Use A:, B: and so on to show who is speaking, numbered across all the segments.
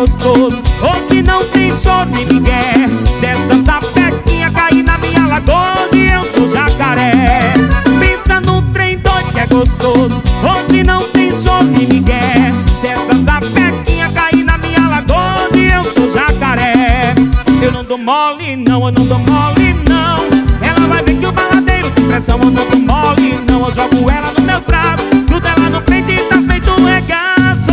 A: gostoso. Hoje não tem choro nem migué. Se essa sapequinha cair na minha lagoa, hoje eu sou jacaré. Pensa no trem doido que é gostoso. Hoje não tem choro nem migué. Se essa sapequinha cair na minha lagoa, hoje eu sou jacaré. Eu não dou mole não, eu não dou mole não. Ela vai ver que o baladeiro tem pressão. Eu não dou mole não, eu jogo ela no meu braço, grudo ela no peito e tá feito um regaço.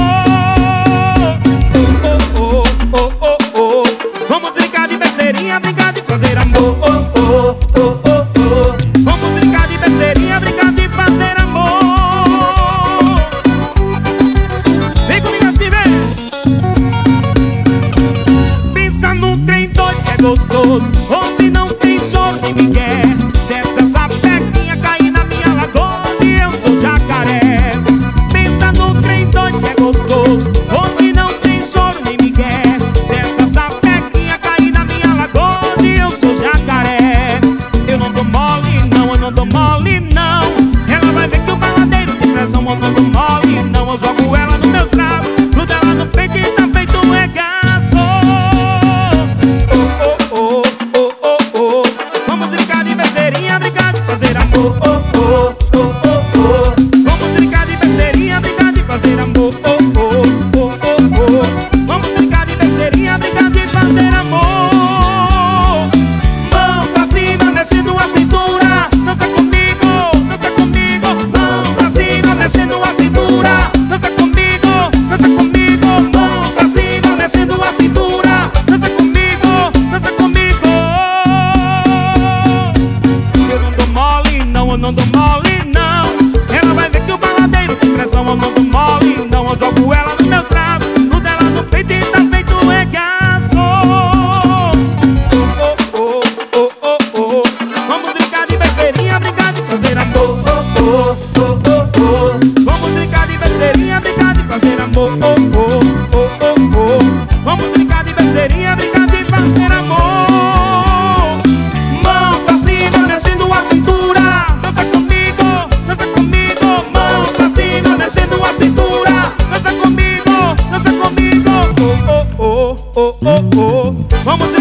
A: Oh, oh, oh, oh, oh, oh. Vamos brincar de besteirinha, brincar de fazer amor. Oh, oh, oh, oh, oh. Vamos brincar de besteirinha, brincar de fazer amor. Vem comigo assim, vem. Pensa no trem doido que é gostoso. Hoje não tem choro nem migué. Se essa sapequinha cair na minha lagoa, hoje eu sou jacaré. Pensa no trem doido que é gostoso. Hoje não tem choro nem migué. Se essa sapequinha cair na minha lagoa, hoje eu sou jacaré. Eu não dou mole não, eu não dou mole não. Ela vai ver que o baladeiro tem pressão. Eu não dou mole não, eu jogo ela nos meus braços, grudo ela no peito e tá feito um regaço. Oh, oh, oh, oh, oh, oh. Vamos brincar de besteirinha, brincar de fazer amor. Oh, oh, oh, oh, oh. Vamos brincar de besteirinha, brincar de fazer amor. Oh, oh, oh, oh, oh. Vamos brincar de besteirinha, brincar de fazer amor. Mãos pra cima, descendo a cintura. Dança comigo, dança comigo. Mãos pra cima, descendo a cintura. Dança comigo, dança comigo. Mãos pra cima, descendo a cintura. Dança comigo, dança comigo. Eu não dou mole não, eu não dou mole não. Ela vai ver que o baladeiro tem pressão. Eu não dou mole não, eu jogo ela nos meus braços, grudo ela no peito e tá feito um regaço. Oh, oh, oh, oh, oh, oh. Vamos brincar de besteirinha, brincar de fazer amor. Oh, oh, oh, oh, oh. Vamos brincar de besteirinha, brincar de fazer amor. Oh, oh, oh, oh, oh. Vamos brincar de besteirinha, brincar de fazer amor. Mãos pra cima, descendo a cintura. Dança comigo, dança comigo. Mãos pra cima, descendo a cintura. Dança comigo, dança comigo. Oh, oh, oh, oh, oh, oh. Vamos